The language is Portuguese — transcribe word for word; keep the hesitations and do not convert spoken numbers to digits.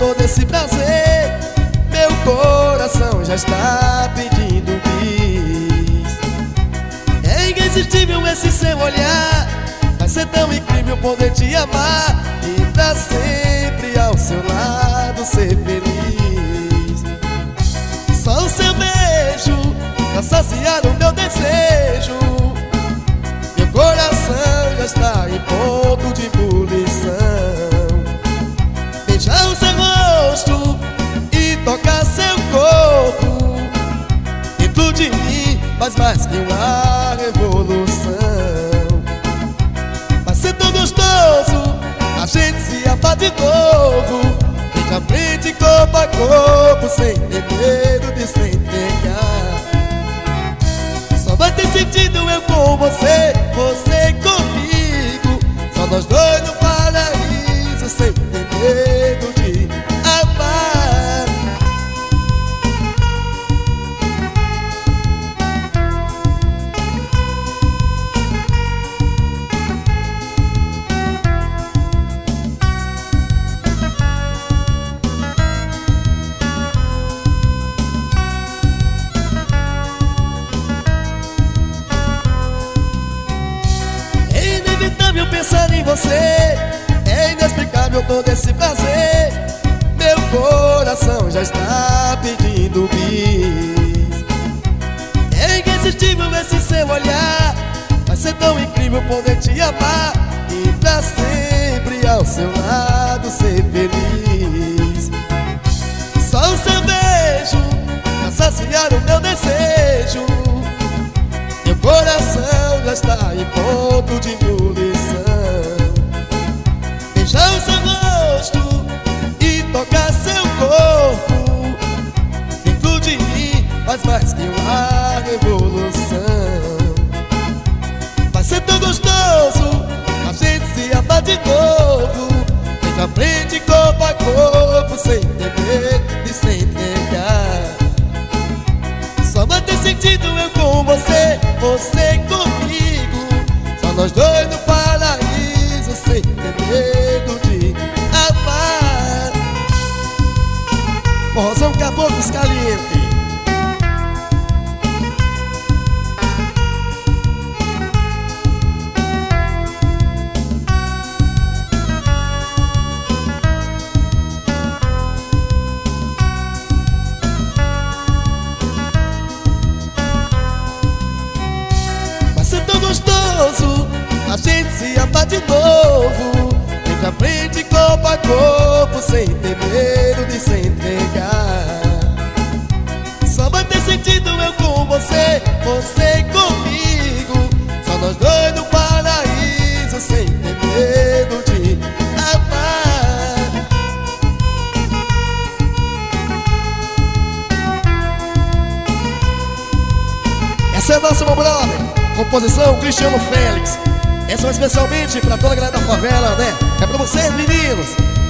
todo esse prazer, meu coração já está pedindo bis. É irresistível esse seu olhar, vai ser tão incrível poder te amar e pra sempre ao seu lado ser feliz. Só o seu beijo pra saciar o meu desejo, meu coração já está em ponto de ebulição. Beijar o seu rosto e tocar seu corpo dentro de mim faz mais que uma revolução. Vai ser tão gostoso a gente se amar de novo, frente a frente, corpo a corpo, sem ter medo de se entregar. Só vai ter sentido eu com você, você comigo, só nós dois no paraíso, sem ter medo de amar. Pensar em você, é inexplicável todo esse prazer, meu coração já está pedindo bis. É irresistível esse seu olhar, vai ser tão incrível poder te amar e pra sempre ao seu lado ser feliz. Só o seu beijo pra saciar o meu desejo, meu coração já está em ponto de ebulição. Beijar o seu rosto e tocar seu corpo dentro de mim faz mais que uma revolução. Vai ser tão gostoso a gente se amar de novo, frente a frente, corpo a corpo, sem ter medo de se entregar. Só vai ter sentido eu com você, você comigo, só nós dois no paraíso, sem ter medo de amar. Forrozão Caboclos Caliente. Gostoso a gente se amar de novo, frente a frente, corpo a corpo, sem ter medo de se entregar. Só vai ter sentido eu com você, você comigo, só nós dois no paraíso, sem ter medo de amar. Essa é a nossa, meu brother. Composição Cristiano Félix. Essa é especialmente pra toda a galera da favela, né? É pra vocês, meninos.